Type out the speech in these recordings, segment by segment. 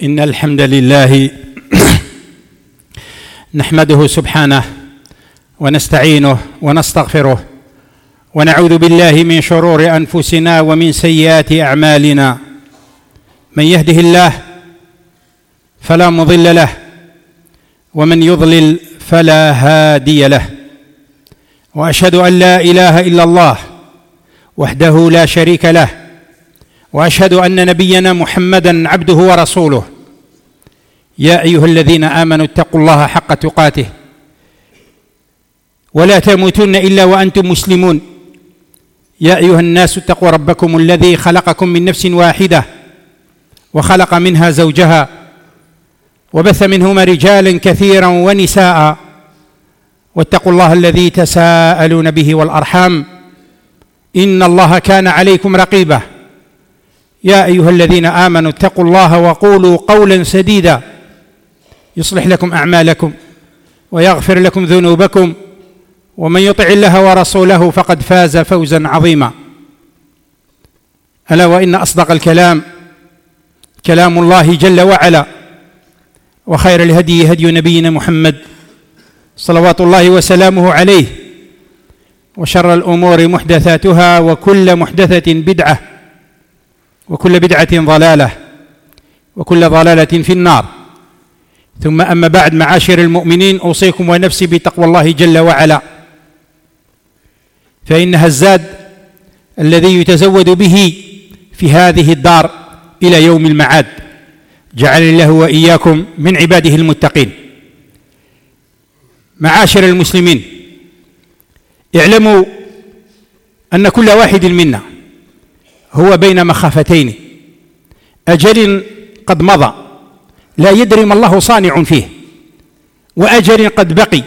إن الحمد لله نحمده سبحانه ونستعينه ونستغفره ونعوذ بالله من شرور أنفسنا ومن سيئات أعمالنا. من يهده الله فلا مضل له ومن يضلل فلا هادي له، وأشهد أن لا إله إلا الله وحده لا شريك له، وأشهد أن نبينا محمدًا عبده ورسوله. يا أيها الذين آمنوا اتقوا الله حق تقاته ولا تموتن إلا وأنتم مسلمون. يا أيها الناس اتقوا ربكم الذي خلقكم من نفس واحدة وخلق منها زوجها وبث منهما رجالا كثيرا ونساء، واتقوا الله الذي تساءلون به والأرحام إن الله كان عليكم رقيبا. يا أيها الذين آمنوا اتقوا الله وقولوا قولا سديدا يصلح لكم أعمالكم ويغفر لكم ذنوبكم، ومن يطع الله ورسوله فقد فاز فوزا عظيما. ألا وإن أصدق الكلام كلام الله جل وعلا، وخير الهدي هدي نبينا محمد صلوات الله وسلامه عليه، وشر الأمور محدثاتها، وكل محدثة بدعة، وكل بدعة ضلالة، وكل ضلالة في النار. ثم أما بعد، معاشر المؤمنين، أوصيكم ونفسي بتقوى الله جل وعلا، فإنها الزاد الذي يتزود به في هذه الدار إلى يوم المعاد. جعل الله وإياكم من عباده المتقين. معاشر المسلمين، اعلموا أن كل واحد منا هو بين مخافتين: أجل قد مضى لا يدري ما الله صانع فيه، وأجل قد بقي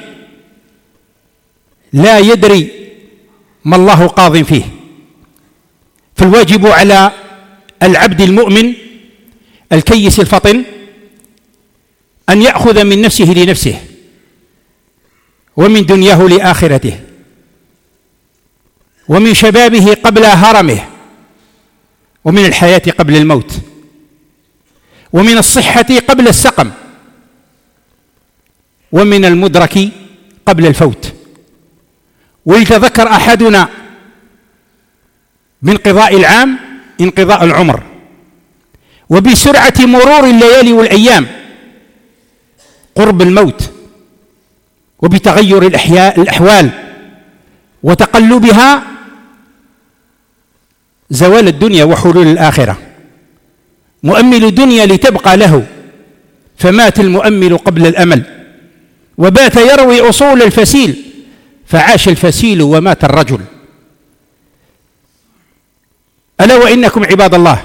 لا يدري ما الله قاض فيه. فالواجب على العبد المؤمن الكيس الفطن أن يأخذ من نفسه لنفسه، ومن دنياه لآخرته، ومن شبابه قبل هرمه، ومن الحياة قبل الموت، ومن الصحة قبل السقم، ومن المدرك قبل الفوت. وليتذكر أحدنا بانقضاء العام انقضاء العمر، وبسرعة مرور الليالي والأيام قرب الموت، وبتغير الأحوال وتقلبها زوال الدنيا وحلول الآخرة. مؤمل الدنيا لتبقى له، فمات المؤمل قبل الأمل، وبات يروي أصول الفسيل، فعاش الفسيل ومات الرجل. ألا وإنكم عباد الله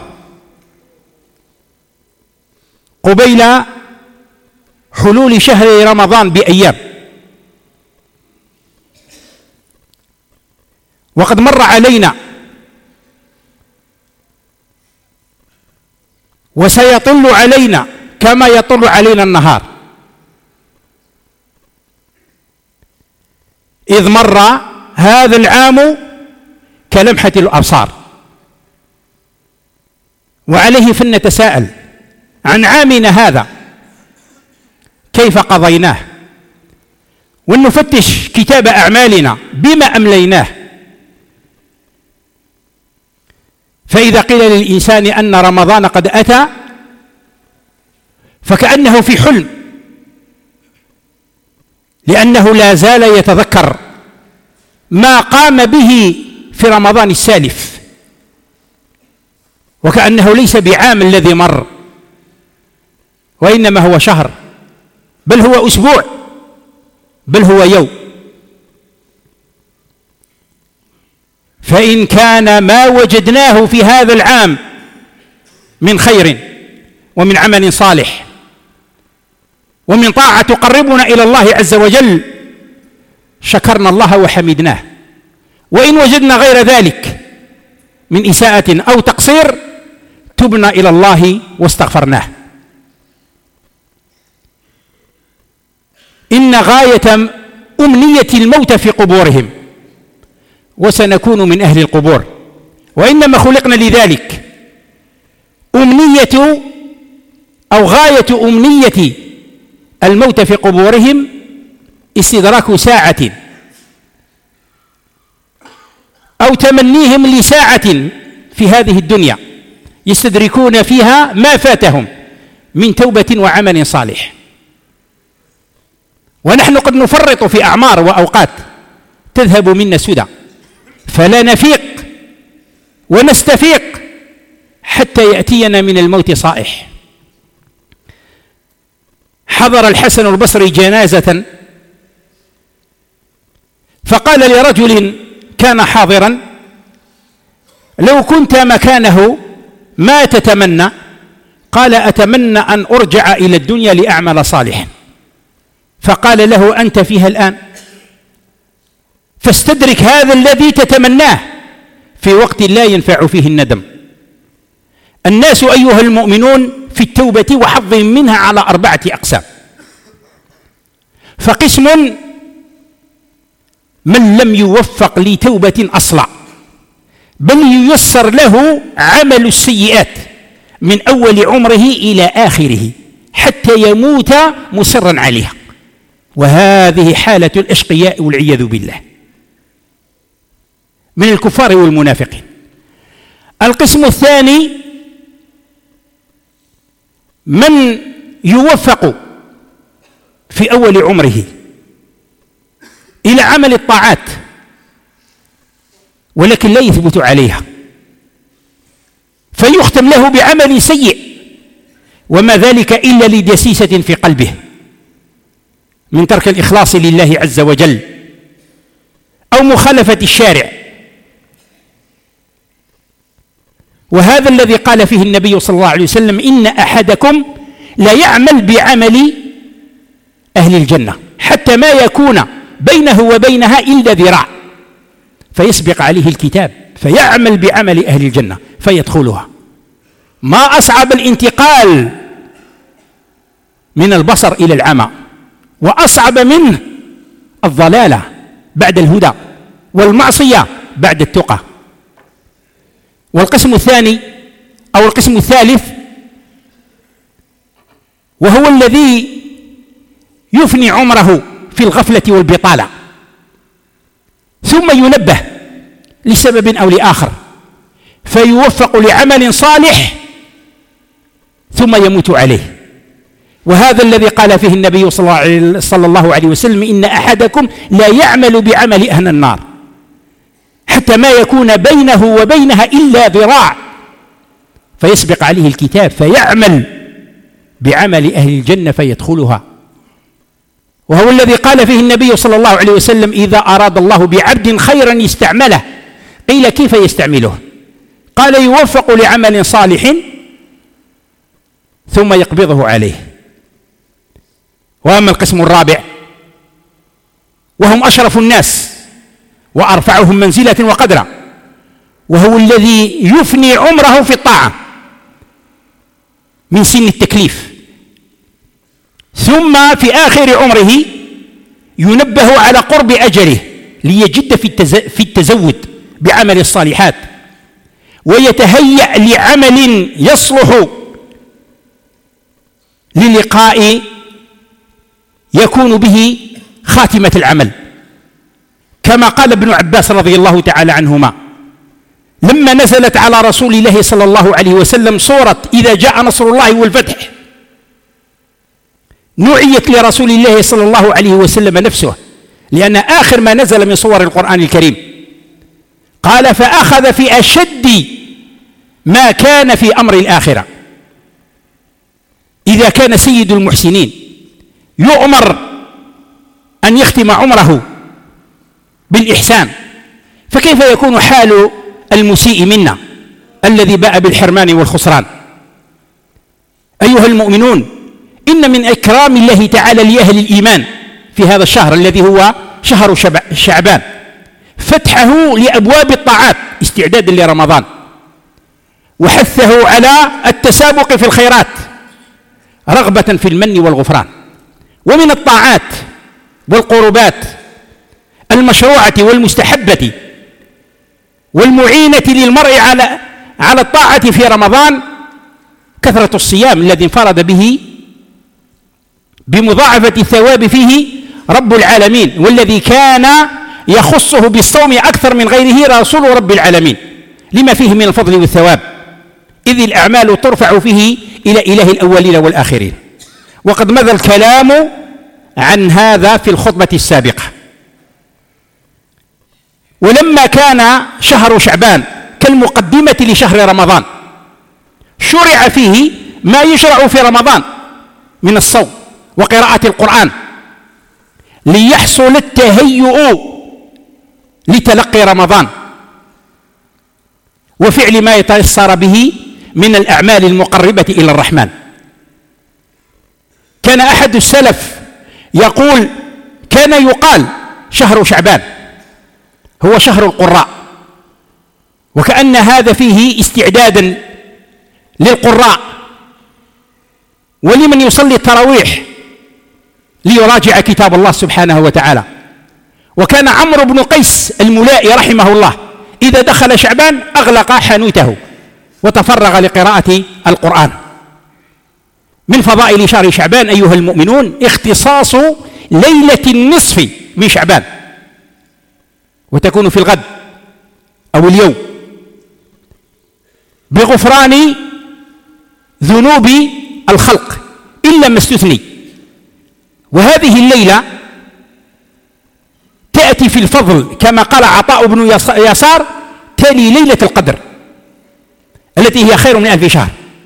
قبيل حلول شهر رمضان بأيام وقد مر علينا وسيطل علينا كما يطل علينا النهار، إذ مر هذا العام كلمحة الأبصار. وعليه فلنتساءل عن عامنا هذا كيف قضيناه، ولنفتش كتاب أعمالنا بما أمليناه. فإذا قيل للإنسان أن رمضان قد أتى فكأنه في حلم، لأنه لا زال يتذكر ما قام به في رمضان السالف، وكأنه ليس بعام الذي مر، وإنما هو شهر، بل هو أسبوع، بل هو يوم. فإن كان ما وجدناه في هذا العام من خير ومن عمل صالح ومن طاعة تقربنا إلى الله عز وجل شكرنا الله وحمدناه، وإن وجدنا غير ذلك من إساءة أو تقصير تبنا إلى الله واستغفرناه. إن غاية أمنية الموت في قبورهم، وسنكون من أهل القبور، وإنما خلقنا لذلك. أمنية أو غاية أمنية الموت في قبورهم استدراك ساعة أو تمنيهم لساعة في هذه الدنيا يستدركون فيها ما فاتهم من توبة وعمل صالح. ونحن قد نفرط في أعمار وأوقات تذهب منا سدى، فلا نفيق ونستفيق حتى يأتينا من الموت صائح. حضر الحسن البصري جنازة فقال لرجل كان حاضرا: لو كنت مكانه ما تتمنى؟ قال: أتمنى أن أرجع إلى الدنيا لأعمل صالحا. فقال له: أنت فيها الآن، فاستدرك هذا الذي تتمناه في وقت لا ينفع فيه الندم. الناس أيها المؤمنون في التوبة وحظ منها على 4 أقسام. فقسم من لم يوفق لتوبة أصلا، بل ييسر له عمل السيئات من أول عمره إلى آخره حتى يموت مصرا عليها، وهذه حالة الأشقياء والعياذ بالله من الكفار والمنافقين. القسم الثاني من يوفق في أول عمره إلى عمل الطاعات ولكن لا يثبت عليها، فيختم له بعمل سيء وما ذلك إلا لدسيسة في قلبه من ترك الإخلاص لله عز وجل أو مخالفة الشارع. وهذا الذي قال فيه النبي صلى الله عليه وسلم: إن أحدكم لا يعمل بعمل أهل الجنة حتى ما يكون بينه وبينها إلا ذراع فيسبق عليه الكتاب فيعمل بعمل أهل الجنة فيدخلها. ما أصعب الانتقال من البصر إلى العمى، وأصعب منه الضلالة بعد الهدى والمعصية بعد التقى. والقسم الثاني أو القسم الثالث وهو الذي يفني عمره في الغفلة والبطالة ثم ينبه لسبب أو لآخر فيوفق لعمل صالح ثم يموت عليه. وهذا الذي قال فيه النبي صلى الله عليه وسلم: إن أحدكم لا يعمل بعمل أهل النار حتى ما يكون بينه وبينها إلا ذراع فيسبق عليه الكتاب فيعمل بعمل أهل الجنة فيدخلها. وهو الذي قال فيه النبي صلى الله عليه وسلم: إذا أراد الله بعبد خيرا يستعمله. قيل: كيف يستعمله؟ قال: يوفق لعمل صالح ثم يقبضه عليه. وأما القسم الرابع وهم أشرف الناس وأرفعهم منزلة وقدرا، وهو الذي يفني عمره في الطاعة من سن التكليف ثم في آخر عمره ينبه على قرب أجله ليجد في التزود بعمل الصالحات ويتهيأ لعمل يصلح للقاء يكون به خاتمة العمل، كما قال ابن عباس رضي الله تعالى عنهما لما نزلت على رسول الله صلى الله عليه وسلم سورة إذا جاء نصر الله والفتح، نعيت لرسول الله صلى الله عليه وسلم نفسه لأن آخر ما نزل من صور القرآن الكريم. قال: فأخذ في أشد ما كان في أمر الآخرة. إذا كان سيد المحسنين يؤمر أن يختم عمره بالإحسان، فكيف يكون حال المسيء منا الذي باء بالحرمان والخسران؟ أيها المؤمنون، إن من إكرام الله تعالى لأهل الإيمان في هذا الشهر الذي هو شهر شعبان فتحه لأبواب الطاعات استعدادا لرمضان، وحثه على التسابق في الخيرات رغبة في المن والغفران. ومن الطاعات والقربات المشروعة والمستحبة والمعينة للمرء على الطاعة في رمضان كثرة الصيام الذي انفرد به بمضاعفة الثواب فيه رب العالمين، والذي كان يخصه بالصوم أكثر من غيره رسول رب العالمين لما فيه من الفضل والثواب، إذ الأعمال ترفع فيه إلى إله الأولين والآخرين. وقد مضى الكلام عن هذا في الخطبة السابقة. ولما كان شهر شعبان كالمقدمة لشهر رمضان، شرع فيه ما يشرع في رمضان من الصوم وقراءة القرآن، ليحصل التهيؤ لتلقي رمضان وفعل ما يتيسر به من الأعمال المقربة إلى الرحمن. كان أحد السلف يقول: كان يقال شهر شعبان هو شهر القراء، وكأن هذا فيه استعدادا للقراء ولمن يصلي التراويح ليراجع كتاب الله سبحانه وتعالى. وكان عمرو بن قيس الملائي رحمه الله إذا دخل شعبان أغلق حانوته وتفرغ لقراءة القرآن. من فضائل شهر شعبان أيها المؤمنون اختصاص ليلة النصف من شعبان، وتكون في الغد أو اليوم، بغفران ذنوب الخلق إلا ما استثني. وهذه الليلة تأتي في الفضل كما قال عطاء بن يسار: تلي ليلة القدر التي هي خير من 1000 شهر.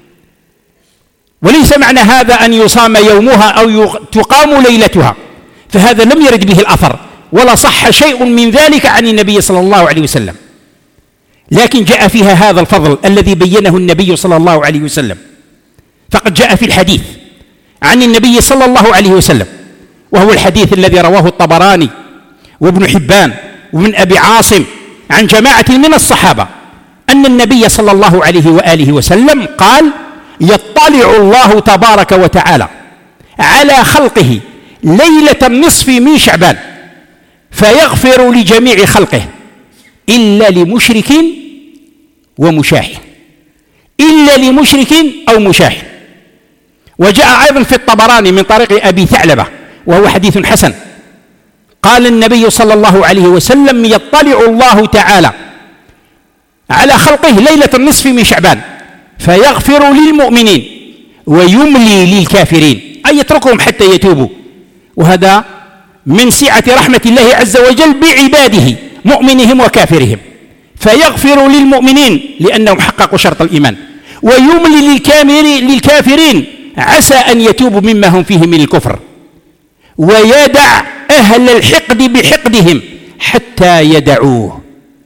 وليس معنى هذا أن يصام يومها أو تقام ليلتها، فهذا لم يرد به الأثر ولا صح شيء من ذلك عن النبي صلى الله عليه وسلم، لكن جاء فيها هذا الفضل الذي بينه النبي صلى الله عليه وسلم. فقد جاء في الحديث عن النبي صلى الله عليه وسلم، وهو الحديث الذي رواه الطبراني وابن حبان وابن أبي عاصم عن جماعة من الصحابة، أن النبي صلى الله عليه وآله وسلم قال: يطلع الله تبارك وتعالى على خلقه ليلة النصف من شعبان فيغفر لجميع خلقه إلا لمشرك ومشاحن، إلا لمشرك أو مشاحن. وجاء أيضا في الطبراني من طريق أبي ثعلبة وهو حديث حسن، قال النبي صلى الله عليه وسلم: يطلع الله تعالى على خلقه ليلة النصف من شعبان فيغفر للمؤمنين ويملي للكافرين، أي يتركهم حتى يتوبوا. وهذا من سعة رحمة الله عز وجل بعباده مؤمنهم وكافرهم، فيغفر للمؤمنين لأنهم حققوا شرط الإيمان، ويملي للكافرين عسى أن يتوبوا مما هم فيه من الكفر، ويدع أهل الحقد بحقدهم حتى يدعوه.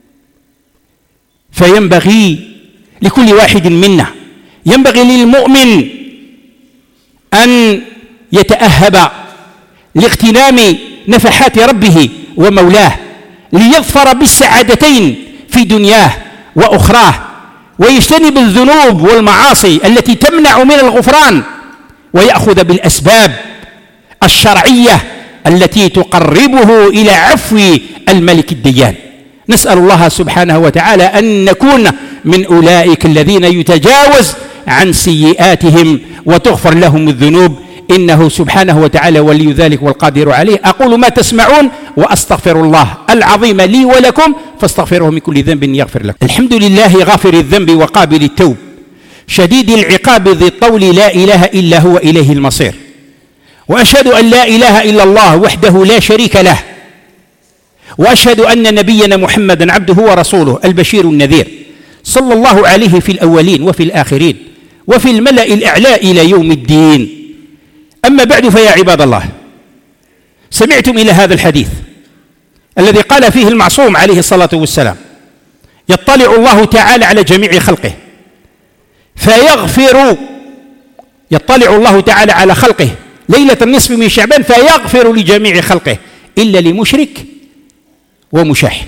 فينبغي لكل واحد منا، ينبغي للمؤمن أن يتأهب لاغتنام نفحات ربه ومولاه، ليظفر بالسعادتين في دنياه وأخراه، ويجتنب الذنوب والمعاصي التي تمنع من الغفران، ويأخذ بالأسباب الشرعية التي تقربه إلى عفو الملك الديان. نسأل الله سبحانه وتعالى أن نكون من أولئك الذين يتجاوز عن سيئاتهم وتغفر لهم الذنوب، إنه سبحانه وتعالى ولي ذلك والقادر عليه. أقول ما تسمعون وأستغفر الله العظيم لي ولكم فاستغفروه من كل ذنب يغفر لكم. الحمد لله غافر الذنب وقابل التوب شديد العقاب ذي الطول لا إله إلا هو إليه المصير، وأشهد أن لا إله إلا الله وحده لا شريك له، وأشهد أن نبينا محمدا عبده ورسوله البشير النذير صلى الله عليه في الأولين وفي الآخرين وفي الملأ الأعلى إلى يوم الدين. أما بعد، فيا عباد الله، سمعتم إلى هذا الحديث الذي قال فيه المعصوم عليه الصلاة والسلام: يطلع الله تعالى على جميع خلقه فيغفر، يطلع الله تعالى على خلقه ليلة النصف من شعبان فيغفر لجميع خلقه إلا لمشرك ومشاحن،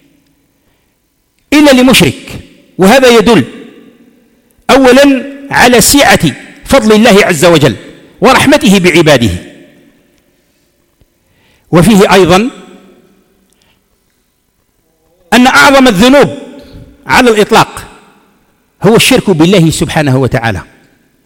إلا لمشرك. وهذا يدل أولا على سعة فضل الله عز وجل ورحمته بعباده، وفيه أيضا أن أعظم الذنوب على الإطلاق هو الشرك بالله سبحانه وتعالى،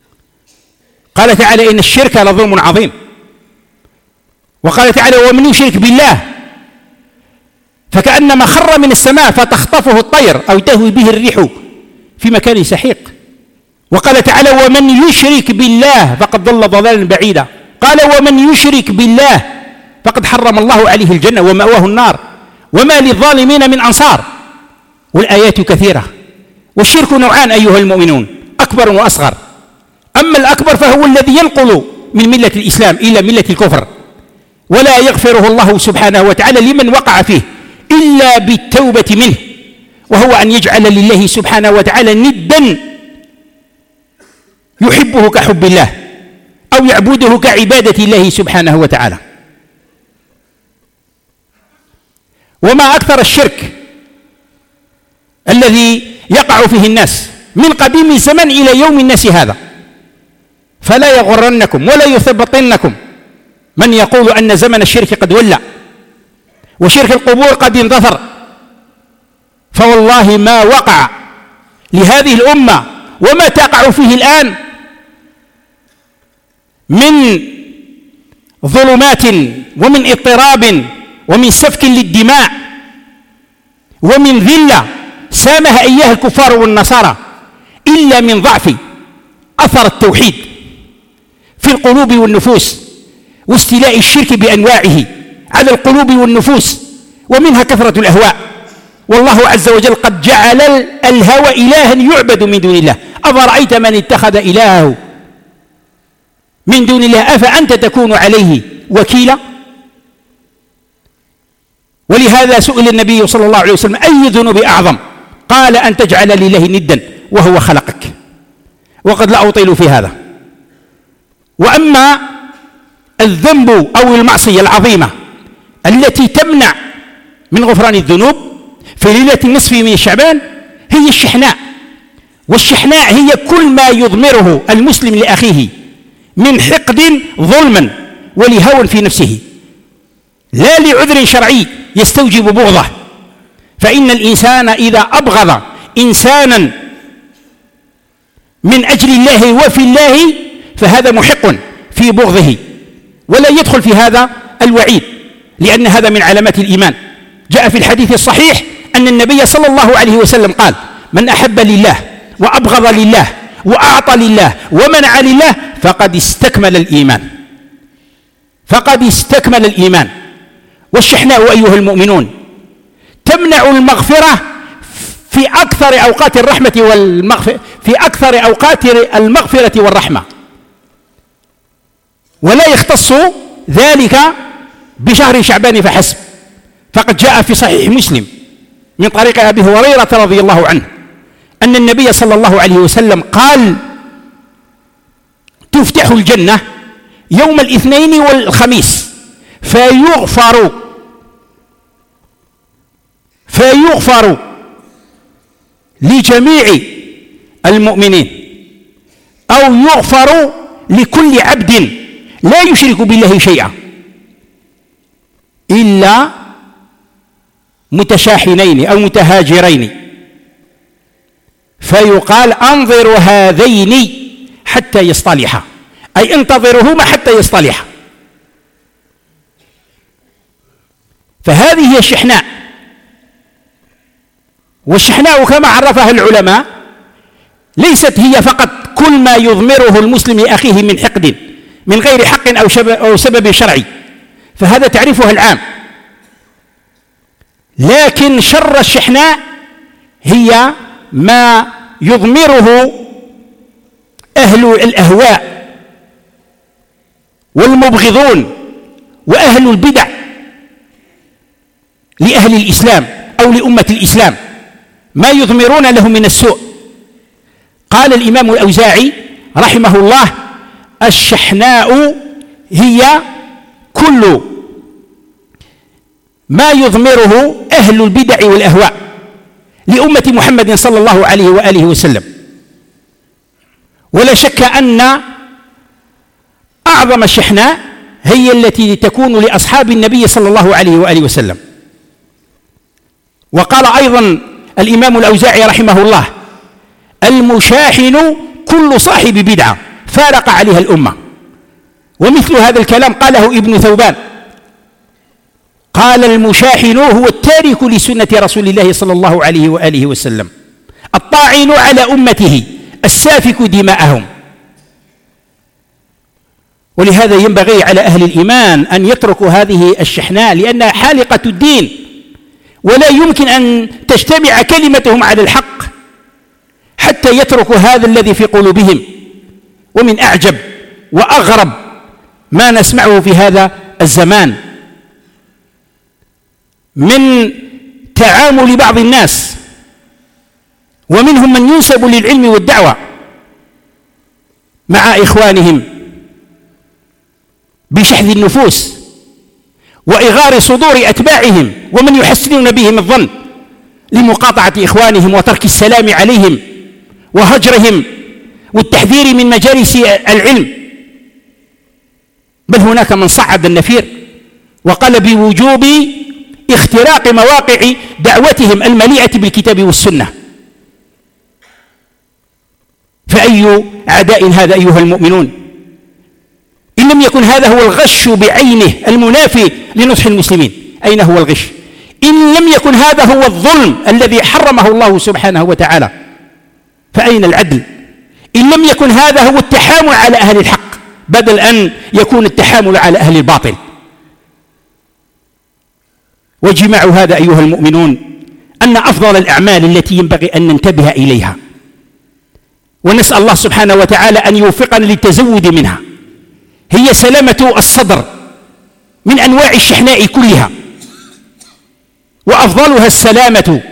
قال تعالى: إن الشرك لظلم عظيم. وقال تعالى: ومن يشرك بالله فكأنما خر من السماء فتخطفه الطير أو تهوي به الريح في مكان سحيق. وقال تعالى: ومن يشرك بالله فقد ضل ضلالا بعيدا. قال: ومن يشرك بالله فقد حرم الله عليه الجنة ومأواه النار وما للظالمين من أنصار. والآيات كثيرة. والشرك نوعان أيها المؤمنون: أكبر وأصغر. أما الأكبر فهو الذي ينقل من ملة الإسلام إلى ملة الكفر، ولا يغفره الله سبحانه وتعالى لمن وقع فيه إلا بالتوبة منه، وهو أن يجعل لله سبحانه وتعالى ندا يحبه كحب الله أو يعبده كعبادة الله سبحانه وتعالى. وما أكثر الشرك الذي يقع فيه الناس من قديم الزمن إلى يوم الناس هذا. فلا يغرنكم ولا يثبطنكم من يقول أن زمن الشرك قد ولى وشرك القبور قد اندثر، فوالله ما وقع لهذه الأمة وما تقع فيه الآن من ظلمات ومن اضطراب ومن سفك للدماء ومن ذلة سامها إياها الكفار والنصارى إلا من ضعف أثر التوحيد في القلوب والنفوس واستيلاء الشرك بأنواعه على القلوب والنفوس، ومنها كثرة الأهواء. والله عز وجل قد جعل الهوى إلها يعبد من دون الله. أفرأيت من اتخذ إلهه من دون الله أفأنت تكون عليه وكيلا؟ ولهذا سئل النبي صلى الله عليه وسلم: أي الذنوب أعظم؟ قال: أن تجعل لله ندا وهو خلقك. وقد لا أطيل في هذا. وأما الذنب أو المعصية العظيمة التي تمنع من غفران الذنوب في ليلة النصف من شعبان هي الشحناء. والشحناء هي كل ما يضمره المسلم لأخيه من حقد ظلما ولهوى في نفسه، لا لعذر شرعي يستوجب بغضه. فإن الإنسان إذا أبغض إنسانا من أجل الله وفي الله فهذا محق في بغضه، ولا يدخل في هذا الوعيد، لأن هذا من علامات الإيمان. جاء في الحديث الصحيح أن النبي صلى الله عليه وسلم قال: من أحب لله وأبغض لله وأعطى لله ومنع لله فقد استكمل الإيمان. فقد استكمل الإيمان. والشحناء أيها المؤمنون تمنع المغفرة في أكثر أوقات الرحمة في أكثر أوقات المغفرة والرحمة، ولا يختص ذلك بشهر شعبان فحسب. فقد جاء في صحيح مسلم من طريق أبي هريرة رضي الله عنه أن النبي صلى الله عليه وسلم قال: تفتح الجنة يوم الاثنين والخميس فيغفر لجميع المؤمنين، أو يغفر لكل عبد لا يشرك بالله شيئا إلا متشاحنين أو متهاجرين، فيقال: انظروا هذين حتى يصطلحا، أي انتظرهما حتى يصطلحا. فهذه هي الشحناء. والشحناء كما عرفها العلماء ليست هي فقط كل ما يضمره المسلم لأخيه من حقد من غير حق أو سبب شرعي، فهذا تعريفها العام. لكن شر الشحناء هي ما يضمره أهل الأهواء والمبغضون وأهل البدع لأهل الإسلام أو لأمة الإسلام، ما يضمرون له من السوء. قال الإمام الأوزاعي رحمه الله: الشحناء هي كل ما يضمره أهل البدع والأهواء لأمة محمد صلى الله عليه وآله وسلم. ولا شك أن أعظم الشحناء هي التي تكون لأصحاب النبي صلى الله عليه وآله وسلم. وقال أيضا الإمام الأوزاعي رحمه الله: المشاحن كل صاحب بدعة فارق عليها الأمة. ومثل هذا الكلام قاله ابن ثوبان، قال: المشاحن هو التارك لسنة رسول الله صلى الله عليه وآله وسلم، الطاعن على أمته، السافك دماءهم. ولهذا ينبغي على أهل الإيمان أن يتركوا هذه الشحناء، لأنها حالقة الدين، ولا يمكن أن تجتمع كلمتهم على الحق حتى يتركوا هذا الذي في قلوبهم. ومن أعجب وأغرب ما نسمعه في هذا الزمان من تعامل بعض الناس، ومنهم من ينسب للعلم والدعوة، مع إخوانهم بشحذ النفوس وإغار صدور أتباعهم، ومن يحسنون بهم الظن لمقاطعة إخوانهم وترك السلام عليهم وهجرهم والتحذير من مجالس العلم. بل هناك من صعد النفير وقال بوجوب اختراق مواقع دعوتهم المليئة بالكتاب والسنة. فأي عداء هذا أيها المؤمنون، إن لم يكن هذا هو الغش بعينه المنافي لنصح المسلمين. أين هو الغش؟ إن لم يكن هذا هو الظلم الذي حرمه الله سبحانه وتعالى، فأين العدل؟ إن لم يكن هذا هو التحامل على أهل الحق بدل أن يكون التحامل على أهل الباطل. وجماع هذا أيها المؤمنون أن أفضل الأعمال التي ينبغي أن ننتبه إليها، ونسأل الله سبحانه وتعالى أن يوفقنا للتزود منها، هي سلامة الصدر من أنواع الشحناء كلها، وأفضلها السلامة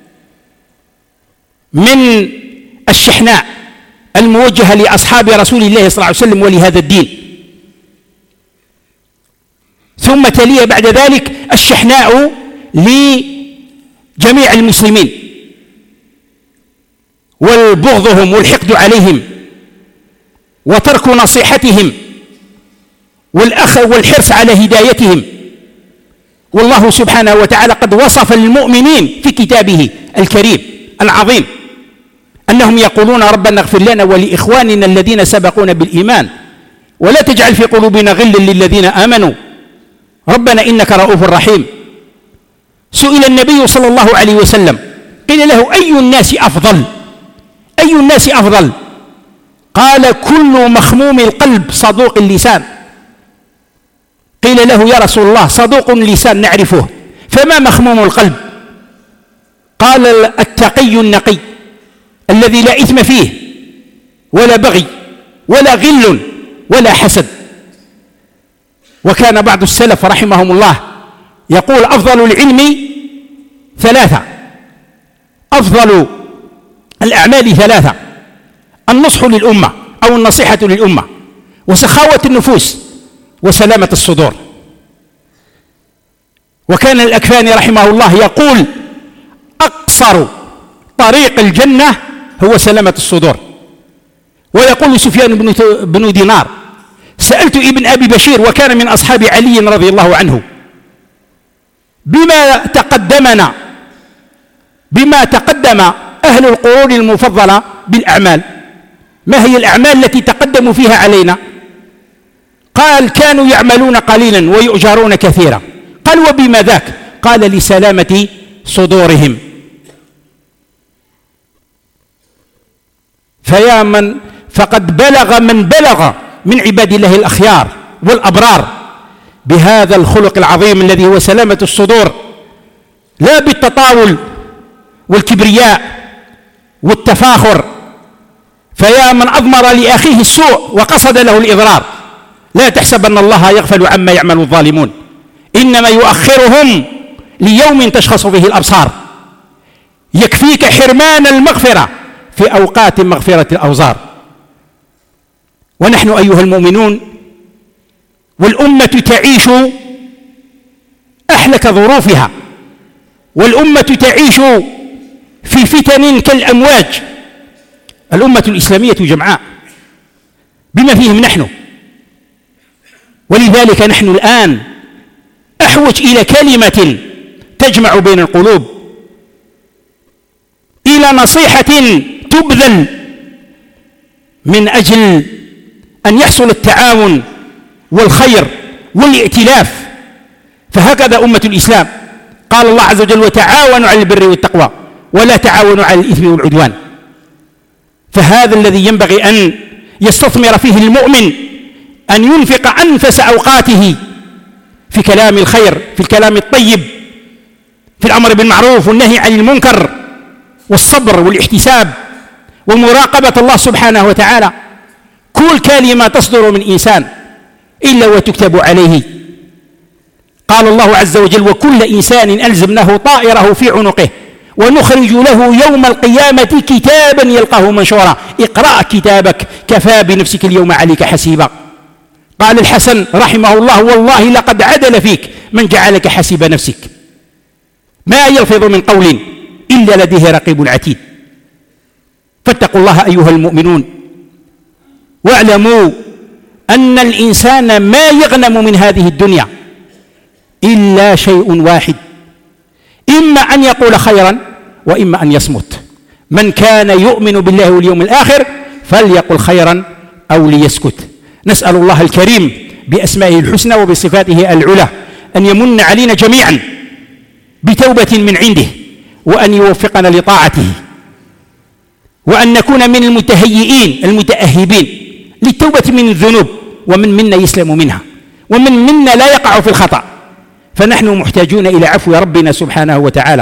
من الشحناء الموجهة لأصحاب رسول الله صلى الله عليه وسلم ولهذا الدين. ثم تلي بعد ذلك الشحناء لجميع المسلمين، والبغضهم والحقد عليهم وترك نصيحتهم والحرص على هدايتهم. والله سبحانه وتعالى قد وصف المؤمنين في كتابه الكريم العظيم أنهم يقولون: ربنا اغفر لنا ولإخواننا الذين سبقونا بالإيمان ولا تجعل في قلوبنا غلا للذين آمنوا ربنا إنك رؤوف رحيم. سئل النبي صلى الله عليه وسلم قيل له: أي الناس أفضل؟ أي الناس أفضل؟ قال: كل مخموم القلب صدوق اللسان. قيل له: يا رسول الله صدوق اللسان نعرفه، فما مخموم القلب؟ قال: التقي النقي الذي لا إثم فيه ولا بغي ولا غل ولا حسد. وكان بعض السلف رحمهم الله يقول: أفضل العلم ثلاثة، أفضل الأعمال ثلاثة: النصح للأمة أو النصيحة للأمة، وسخاوة النفوس، وسلامة الصدور. وكان الأكفاني رحمه الله يقول: أقصر طريق الجنة هو سلامة الصدور. ويقول سفيان بن دينار: سألت ابن أبي بشير وكان من أصحاب علي رضي الله عنه: بما تقدم أهل القرون المفضلة بالأعمال، ما هي الأعمال التي تقدموا فيها علينا؟ قال: كانوا يعملون قليلا ويؤجرون كثيرا. قال: وبما ذاك؟ قال: لسلامة صدورهم. فقد بلغ من بلغ من عباد الله الأخيار والأبرار بهذا الخلق العظيم الذي هو سلامة الصدور، لا بالتطاول والكبرياء والتفاخر. فيا من أضمر لأخيه السوء وقصد له الإضرار، لا تحسبن الله يغفل عما يعمل الظالمون، إنما يؤخرهم ليوم تشخص فيه الأبصار. يكفيك حرمان المغفرة في أوقات مغفرة الأوزار. ونحن أيها المؤمنون والأمة تعيش أحلك ظروفها، والأمة تعيش في فتن كالأمواج. الأمة الإسلامية جمعاء بما فيهم نحن، ولذلك نحن الآن أحوج إلى كلمة تجمع بين القلوب، إلى نصيحة تبذل من أجل أن يحصل التعاون والخير والائتلاف. فهكذا أمة الإسلام. قال الله عز وجل: وتعاونوا على البر والتقوى ولا تعاونوا على الإثم والعدوان. فهذا الذي ينبغي أن يستثمر فيه المؤمن، أن ينفق أنفس أوقاته في كلام الخير، في الكلام الطيب، في الأمر بالمعروف والنهي عن المنكر، والصبر والاحتساب ومراقبة الله سبحانه وتعالى. كل كلمة تصدر من إنسان إلا وتكتب عليه. قال الله عز وجل: وكل إنسان ألزمناه طائره في عنقه ونخرج له يوم القيامة كتابا يلقاه منشورا اقرأ كتابك كفى بنفسك اليوم عليك حسيبا. قال الحسن رحمه الله: والله لقد عدل فيك من جعلك حسيب نفسك. ما يلفظ من قول إلا لديه رقيب عتيد. فاتقوا الله أيها المؤمنون، واعلموا أن الإنسان ما يغنم من هذه الدنيا إلا شيء واحد: إما أن يقول خيرا وإما أن يصمت. من كان يؤمن بالله واليوم الآخر فليقل خيرا أو ليسكت. نسأل الله الكريم بأسمائه الحسنى وبصفاته العلى أن يمن علينا جميعا بتوبة من عنده، وأن يوفقنا لطاعته، وأن نكون من المتهيئين المتأهبين للتوبة من الذنوب، ومن منا يسلم منها، ومن منا لا يقع في الخطأ. فنحن محتاجون إلى عفو ربنا سبحانه وتعالى،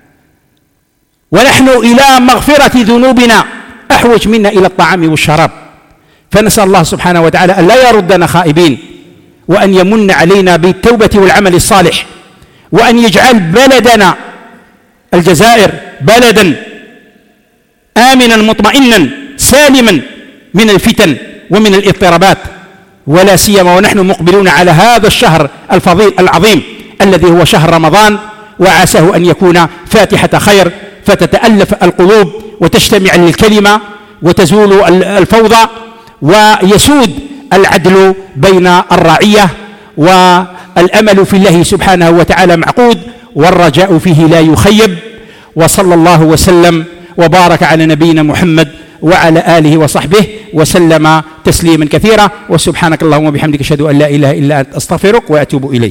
ونحن إلى مغفرة ذنوبنا أحوج منا إلى الطعام والشراب. فنسأل الله سبحانه وتعالى أن لا يردنا خائبين، وأن يمن علينا بالتوبة والعمل الصالح، وأن يجعل بلدنا الجزائر بلدا آمنا مطمئنا سالما من الفتن ومن الاضطرابات، ولا سيما ونحن مقبلون على هذا الشهر الفضيل العظيم الذي هو شهر رمضان، وعساه أن يكون فاتحة خير، فتتألف القلوب وتجتمع للكلمة وتزول الفوضى ويسود العدل بين الرعية، والأمل في الله سبحانه وتعالى معقود، والرجاء فيه لا يخيب. وصلى الله وسلم وبارك على نبينا محمد وعلى آله وصحبه وسلم تسليما كثيرا. وسبحانك اللهم وبحمدك أشهد أن لا إله إلا أنت أستغفرك وأتوب إليك.